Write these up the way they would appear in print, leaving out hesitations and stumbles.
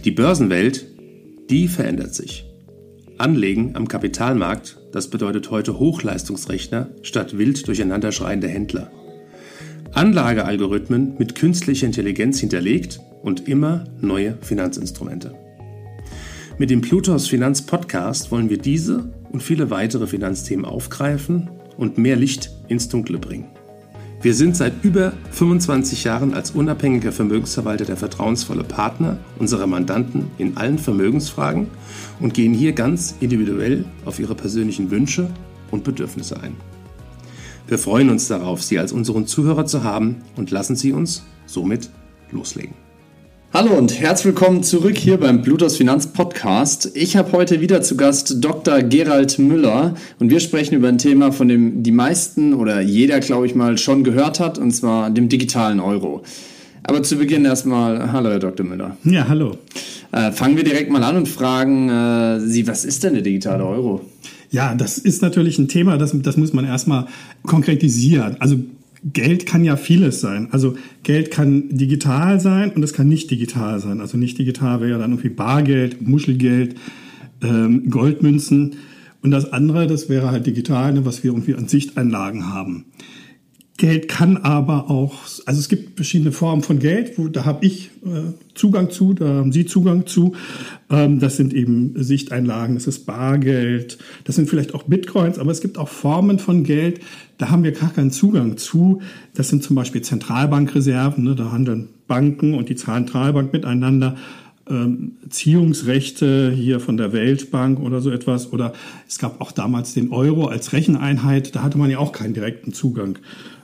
Die Börsenwelt, die verändert sich. Anlegen am Kapitalmarkt, das bedeutet heute Hochleistungsrechner statt wild durcheinanderschreiende Händler. Anlagealgorithmen mit künstlicher Intelligenz hinterlegt und immer neue Finanzinstrumente. Mit dem Plutos Finanz Podcast wollen wir diese und viele weitere Finanzthemen aufgreifen und mehr Licht ins Dunkle bringen. Wir sind seit über 25 Jahren als unabhängiger Vermögensverwalter der vertrauensvolle Partner unserer Mandanten in allen Vermögensfragen und gehen hier ganz individuell auf ihre persönlichen Wünsche und Bedürfnisse ein. Wir freuen uns darauf, Sie als unseren Zuhörer zu haben und lassen Sie uns somit loslegen. Hallo und herzlich willkommen zurück hier beim Plutos Finanz Podcast. Ich habe heute wieder zu Gast Dr. Gerald Müller und wir sprechen über ein Thema, von dem die meisten oder jeder, glaube ich mal, schon gehört hat, und zwar dem digitalen Euro. Aber zu Beginn erstmal, hallo Herr Dr. Müller. Ja, hallo. Fangen wir direkt mal an und fragen Sie, was ist denn der digitale Euro? Ja, das ist natürlich ein Thema, das muss man erstmal konkretisieren. Also Geld kann ja vieles sein. Also Geld kann digital sein und es kann nicht digital sein. Also nicht digital wäre ja dann irgendwie Bargeld, Muschelgeld, Goldmünzen. Und das andere, das wäre halt digital, was wir irgendwie an Sichteinlagen haben. Geld kann aber auch, also es gibt verschiedene Formen von Geld, da habe ich Zugang zu, da haben Sie Zugang zu. Das sind eben Sichteinlagen, das ist Bargeld, das sind vielleicht auch Bitcoins, aber es gibt auch Formen von Geld, da haben wir gar keinen Zugang zu. Das sind zum Beispiel Zentralbankreserven, ne, da handeln Banken und die Zentralbank miteinander. Ziehungsrechte hier von der Weltbank oder so etwas. Oder es gab auch damals den Euro als Recheneinheit, da hatte man ja auch keinen direkten Zugang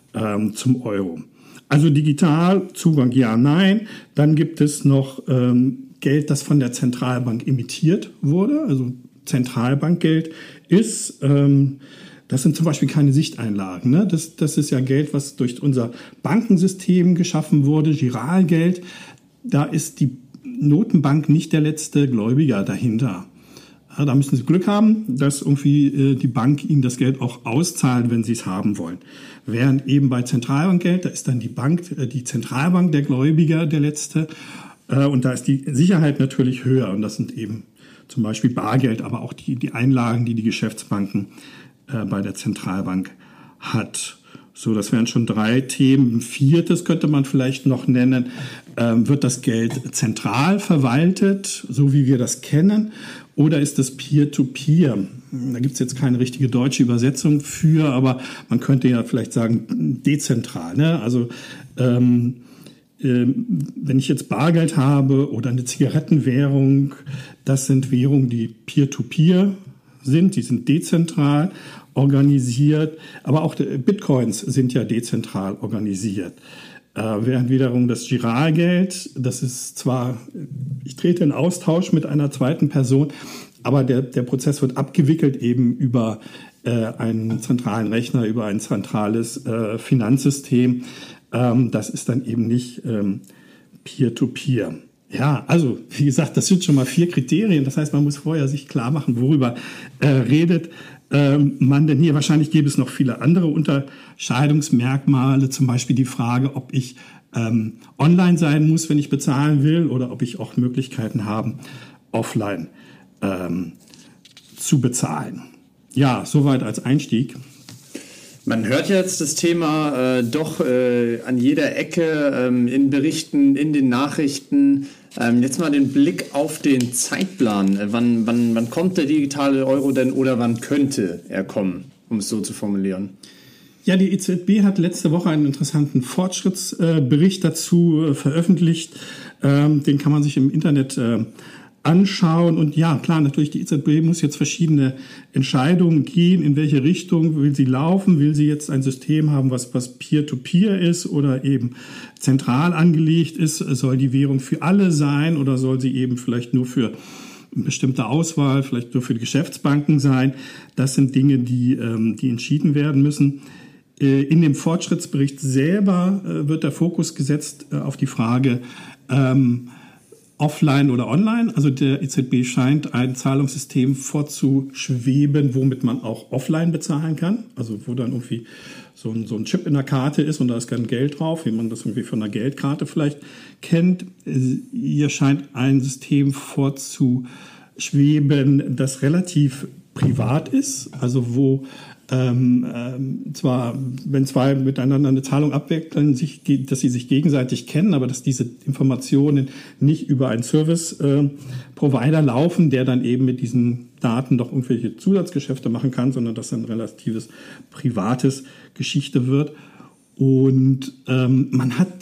zum Euro. Also digital, Zugang ja, nein. Dann gibt es noch Geld, das von der Zentralbank emittiert wurde. Also Zentralbankgeld ist, das sind zum Beispiel keine Sichteinlagen. Ne? Das ist ja Geld, was durch unser Bankensystem geschaffen wurde, Giralgeld. Da ist die Notenbank nicht der letzte Gläubiger dahinter. Ja, da müssen Sie Glück haben, dass irgendwie die Bank Ihnen das Geld auch auszahlt, wenn Sie es haben wollen. Während eben bei Zentralbankgeld, da ist dann die Bank, die Zentralbank der Gläubiger der letzte. Und da ist die Sicherheit natürlich höher. Und das sind eben zum Beispiel Bargeld, aber auch die Einlagen, die Geschäftsbanken bei der Zentralbank hat. So, das wären schon 3 Themen. Ein 4. könnte man vielleicht noch nennen. Wird das Geld zentral verwaltet, so wie wir das kennen, oder ist es Peer-to-Peer? Da gibt es jetzt keine richtige deutsche Übersetzung für, aber man könnte ja vielleicht sagen dezentral. Ne? Also wenn ich jetzt Bargeld habe oder eine Zigarettenwährung, das sind Währungen, die Peer-to-Peer sind, die sind dezentral organisiert, aber auch Bitcoins sind ja dezentral organisiert. Während wiederum das Giralgeld, das ist zwar, ich trete in Austausch mit einer zweiten Person, aber der Prozess wird abgewickelt eben über einen zentralen Rechner, über ein zentrales Finanzsystem. Das ist dann eben nicht Peer-to-Peer. Ja, also wie gesagt, das sind schon mal 4 Kriterien. Das heißt, man muss vorher sich klar machen, worüber redet man denn hier. Wahrscheinlich gäbe es noch viele andere Unterscheidungsmerkmale, zum Beispiel die Frage, ob ich online sein muss, wenn ich bezahlen will, oder ob ich auch Möglichkeiten habe, offline zu bezahlen. Ja, soweit als Einstieg. Man hört jetzt das Thema doch an jeder Ecke, in Berichten, in den Nachrichten. Jetzt mal den Blick auf den Zeitplan. Wann kommt der digitale Euro denn oder wann könnte er kommen, um es so zu formulieren? Ja, die EZB hat letzte Woche einen interessanten Fortschrittsbericht dazu veröffentlicht. Den kann man sich im Internet anschauen. Und ja, klar, natürlich, die EZB muss jetzt verschiedene Entscheidungen gehen. In welche Richtung will sie laufen? Will sie jetzt ein System haben, was Peer-to-Peer ist oder eben zentral angelegt ist? Soll die Währung für alle sein oder soll sie eben vielleicht nur für eine bestimmte Auswahl, vielleicht nur für die Geschäftsbanken sein? Das sind Dinge, die entschieden werden müssen. In dem Fortschrittsbericht selber wird der Fokus gesetzt auf die Frage, offline oder online. Also der EZB scheint ein Zahlungssystem vorzuschweben, womit man auch offline bezahlen kann. Also wo dann irgendwie so ein Chip in der Karte ist und da ist kein Geld drauf, wie man das irgendwie von einer Geldkarte vielleicht kennt. Hier scheint ein System vorzuschweben, das relativ privat ist, also wo zwar, wenn zwei miteinander eine Zahlung abwickeln, dass sie sich gegenseitig kennen, aber dass diese Informationen nicht über einen Service-Provider laufen, der dann eben mit diesen Daten doch irgendwelche Zusatzgeschäfte machen kann, sondern dass ein relatives privates Geschichte wird. Und man hat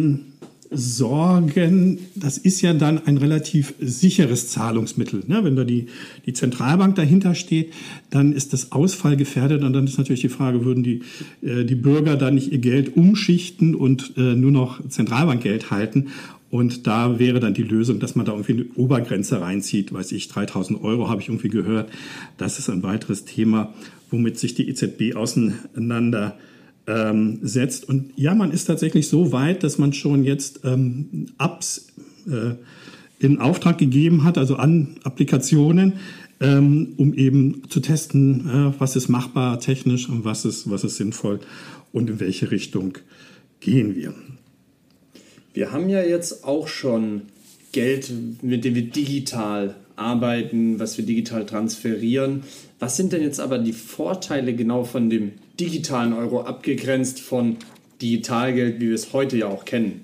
Sorgen, das ist ja dann ein relativ sicheres Zahlungsmittel. Ne? Wenn da die Zentralbank dahinter steht, dann ist das Ausfall gefährdet und dann ist natürlich die Frage, würden die Bürger dann nicht ihr Geld umschichten und nur noch Zentralbankgeld halten? Und da wäre dann die Lösung, dass man da irgendwie eine Obergrenze reinzieht, weiß ich, 3.000 Euro habe ich irgendwie gehört. Das ist ein weiteres Thema, womit sich die EZB auseinandersetzt. Und ja, man ist tatsächlich so weit, dass man schon jetzt Apps in Auftrag gegeben hat, also an Applikationen, um eben zu testen, was ist machbar technisch und was ist sinnvoll und in welche Richtung gehen wir. Wir haben ja jetzt auch schon Geld, mit dem wir digital arbeiten, was wir digital transferieren. Was sind denn jetzt aber die Vorteile genau von dem digitalen Euro abgegrenzt von Digitalgeld, wie wir es heute ja auch kennen?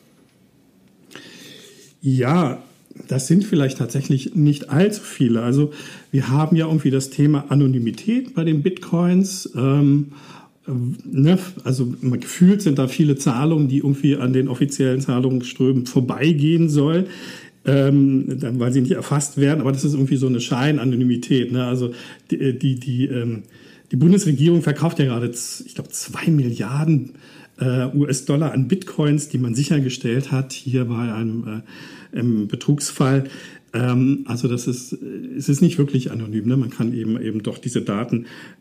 Ja, das sind vielleicht tatsächlich nicht allzu viele. Also wir haben ja irgendwie das Thema Anonymität bei den Bitcoins. Also gefühlt sind da viele Zahlungen, die irgendwie an den offiziellen Zahlungsströmen vorbeigehen sollen, weil sie nicht erfasst werden. Aber das ist irgendwie so eine Scheinanonymität. Ne? Also die Bundesregierung verkauft ja gerade, ich glaube, 2 Milliarden US-Dollar an Bitcoins, die man sichergestellt hat, hier bei einem Betrugsfall. Also es ist nicht wirklich anonym. Ne? Man kann eben doch diese Daten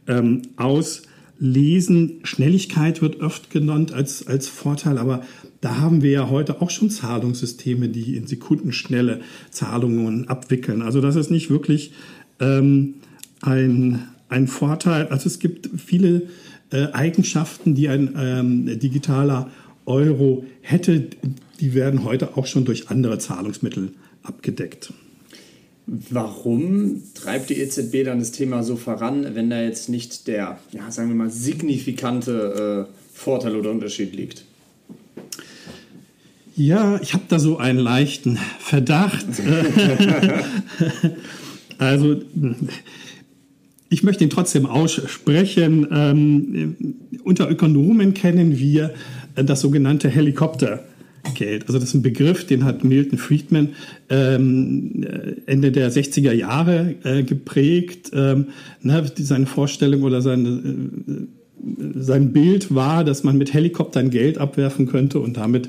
auslesen. Schnelligkeit wird oft genannt als Vorteil, aber da haben wir ja heute auch schon Zahlungssysteme, die in sekundenschnelle Zahlungen abwickeln. Also das ist nicht wirklich ein Vorteil. Also es gibt viele Eigenschaften, die ein digitaler Euro hätte, die werden heute auch schon durch andere Zahlungsmittel abgedeckt. Warum treibt die EZB dann das Thema so voran, wenn da jetzt nicht der, sagen wir mal, signifikante Vorteil oder Unterschied liegt? Ja, ich habe da so einen leichten Verdacht. Also ich möchte ihn trotzdem aussprechen. Unter Ökonomen kennen wir das sogenannte Helikoptergeld. Also das ist ein Begriff, den hat Milton Friedman Ende der 60er Jahre geprägt. Seine Vorstellung oder sein Bild war, dass man mit Helikoptern Geld abwerfen könnte und damit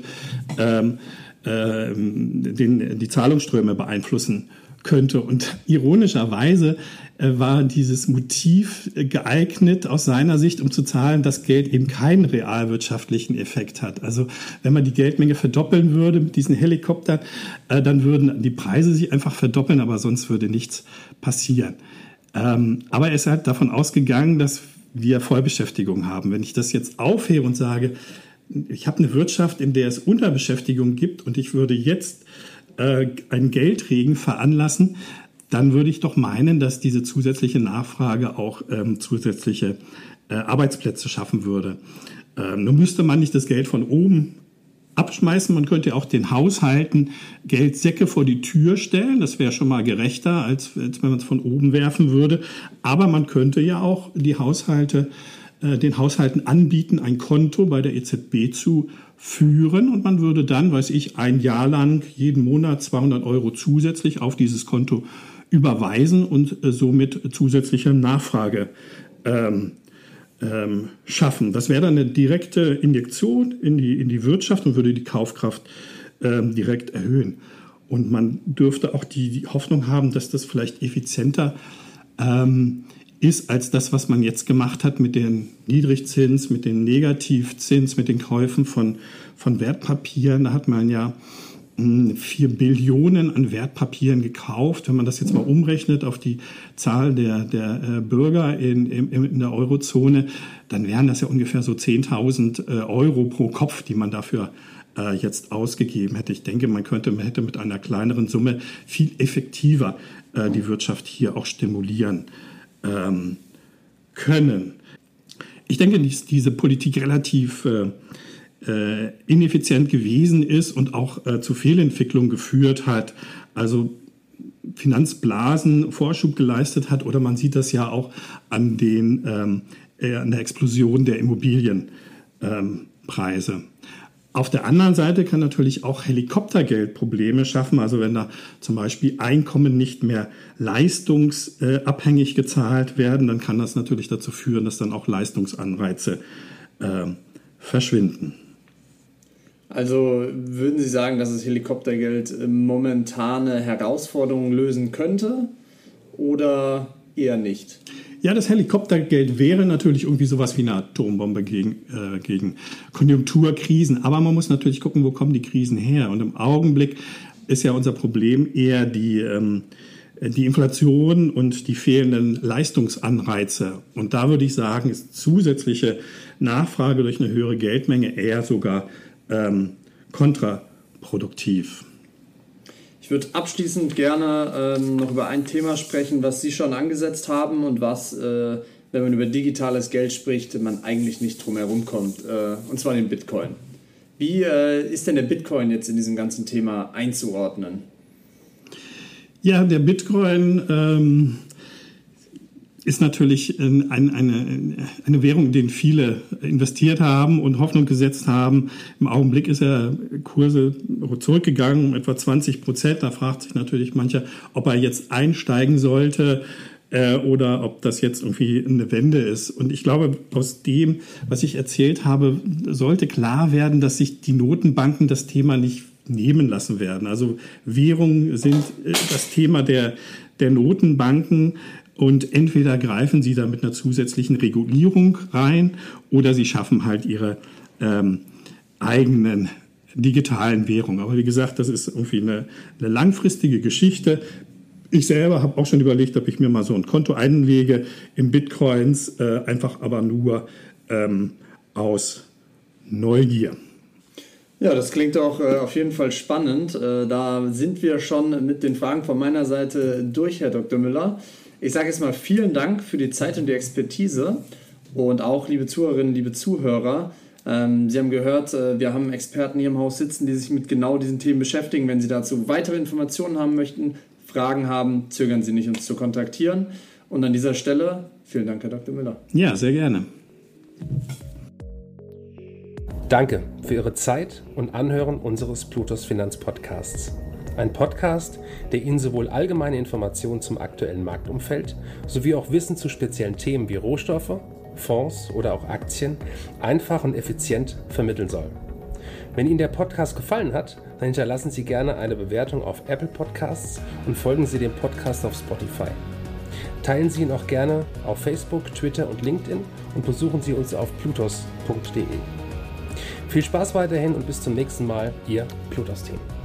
die Zahlungsströme beeinflussen könnte. Und ironischerweise war dieses Motiv geeignet aus seiner Sicht, um zu zahlen, dass Geld eben keinen realwirtschaftlichen Effekt hat. Also wenn man die Geldmenge verdoppeln würde mit diesen Helikoptern, dann würden die Preise sich einfach verdoppeln, aber sonst würde nichts passieren. Aber er ist halt davon ausgegangen, dass wir Vollbeschäftigung haben. Wenn ich das jetzt aufhebe und sage, ich habe eine Wirtschaft, in der es Unterbeschäftigung gibt und ich würde jetzt einen Geldregen veranlassen, dann würde ich doch meinen, dass diese zusätzliche Nachfrage auch zusätzliche Arbeitsplätze schaffen würde. Nun müsste man nicht das Geld von oben abschmeißen, man könnte auch den Haushalten Geldsäcke vor die Tür stellen, das wäre schon mal gerechter, als wenn man es von oben werfen würde. Aber man könnte ja auch den Haushalten anbieten, ein Konto bei der EZB zu führen und man würde dann, ein Jahr lang jeden Monat 200 Euro zusätzlich auf dieses Konto überweisen und somit zusätzliche Nachfrage schaffen. Das wäre dann eine direkte Injektion in die Wirtschaft und würde die Kaufkraft direkt erhöhen. Und man dürfte auch die Hoffnung haben, dass das vielleicht effizienter ist als das, was man jetzt gemacht hat mit den Niedrigzins, mit den Negativzins, mit den Käufen von Wertpapieren. Da hat man ja 4 Billionen an Wertpapieren gekauft. Wenn man das jetzt mal umrechnet auf die Zahl der Bürger in der Eurozone, dann wären das ja ungefähr so 10.000 Euro pro Kopf, die man dafür jetzt ausgegeben hätte. Ich denke, man hätte mit einer kleineren Summe viel effektiver die Wirtschaft hier auch stimulieren können. Ich denke, dass diese Politik relativ ineffizient gewesen ist und auch zu Fehlentwicklung geführt hat, also Finanzblasen Vorschub geleistet hat, oder man sieht das ja auch an der Explosion der Immobilienpreise. Auf der anderen Seite kann natürlich auch Helikoptergeld Probleme schaffen. Also wenn da zum Beispiel Einkommen nicht mehr leistungsabhängig gezahlt werden, dann kann das natürlich dazu führen, dass dann auch Leistungsanreize verschwinden. Also würden Sie sagen, dass das Helikoptergeld momentane Herausforderungen lösen könnte oder eher nicht? Ja, das Helikoptergeld wäre natürlich irgendwie sowas wie eine Atombombe gegen Konjunkturkrisen. Aber man muss natürlich gucken, wo kommen die Krisen her. Und im Augenblick ist ja unser Problem eher die Inflation und die fehlenden Leistungsanreize. Und da würde ich sagen, ist zusätzliche Nachfrage durch eine höhere Geldmenge eher sogar kontraproduktiv. Ich würde abschließend gerne noch über ein Thema sprechen, was Sie schon angesetzt haben und was, wenn man über digitales Geld spricht, man eigentlich nicht drum herum kommt, und zwar den Bitcoin. Wie ist denn der Bitcoin jetzt in diesem ganzen Thema einzuordnen? Ja, der Bitcoin ist natürlich eine Währung, in die viele investiert haben und Hoffnung gesetzt haben. Im Augenblick ist Kurse zurückgegangen um etwa 20%. Da fragt sich natürlich mancher, ob er jetzt einsteigen sollte oder ob das jetzt irgendwie eine Wende ist. Und ich glaube, aus dem, was ich erzählt habe, sollte klar werden, dass sich die Notenbanken das Thema nicht nehmen lassen werden. Also Währungen sind das Thema der Notenbanken. Und entweder greifen sie da mit einer zusätzlichen Regulierung rein oder sie schaffen halt ihre eigenen digitalen Währungen. Aber wie gesagt, das ist irgendwie eine langfristige Geschichte. Ich selber habe auch schon überlegt, ob ich mir mal so ein Konto einlege in Bitcoins, einfach aber nur aus Neugier. Ja, das klingt auch auf jeden Fall spannend. Da sind wir schon mit den Fragen von meiner Seite durch, Herr Dr. Müller. Ich sage jetzt mal vielen Dank für die Zeit und die Expertise und auch, liebe Zuhörerinnen, liebe Zuhörer, Sie haben gehört, wir haben Experten hier im Haus sitzen, die sich mit genau diesen Themen beschäftigen. Wenn Sie dazu weitere Informationen haben möchten, Fragen haben, zögern Sie nicht, uns zu kontaktieren. Und an dieser Stelle vielen Dank, Herr Dr. Müller. Ja, sehr gerne. Danke für Ihre Zeit und Anhören unseres Plutos Finanz Podcasts. Ein Podcast, der Ihnen sowohl allgemeine Informationen zum aktuellen Marktumfeld sowie auch Wissen zu speziellen Themen wie Rohstoffe, Fonds oder auch Aktien einfach und effizient vermitteln soll. Wenn Ihnen der Podcast gefallen hat, dann hinterlassen Sie gerne eine Bewertung auf Apple Podcasts und folgen Sie dem Podcast auf Spotify. Teilen Sie ihn auch gerne auf Facebook, Twitter und LinkedIn und besuchen Sie uns auf plutos.de. Viel Spaß weiterhin und bis zum nächsten Mal, Ihr Plutos-Team.